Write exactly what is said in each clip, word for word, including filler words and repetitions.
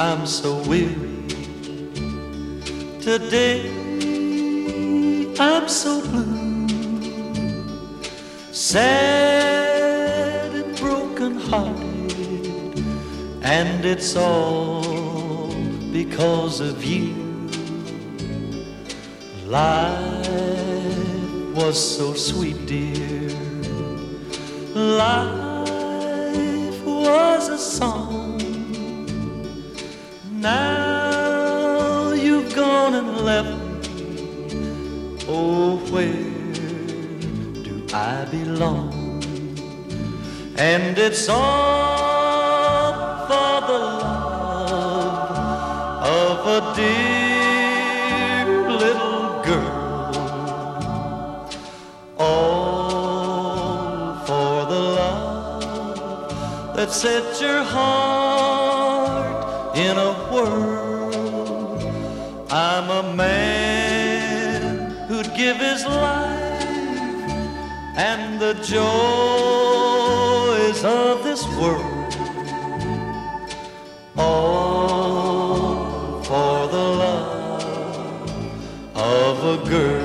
I'm so weary. Today I'm so blue, sad and broken hearted, and it's all because of you. Life was so sweet, dear. Life was a song. Now you've gone and left me. Oh, where do I belong? And it's all for the love of a dear little girl. All for the love that set your heart in a whirl. I'm a man who'd give his life and the joys of this world, all for the love of a girl.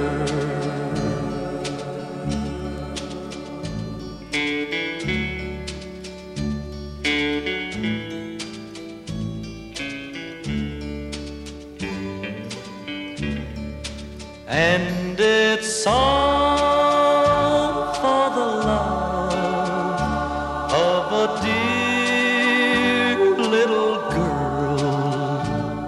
And it's all for the love of a dear little girl,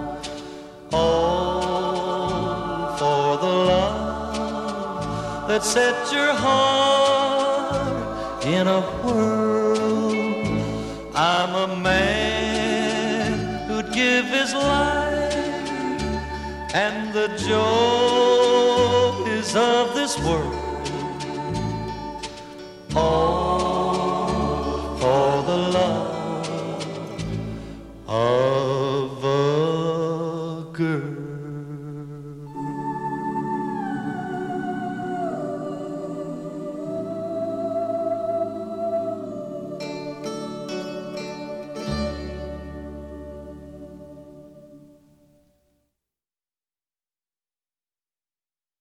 all for the love that set your heart in a whirl. I'm a man who'd give his life and the joys of this world, all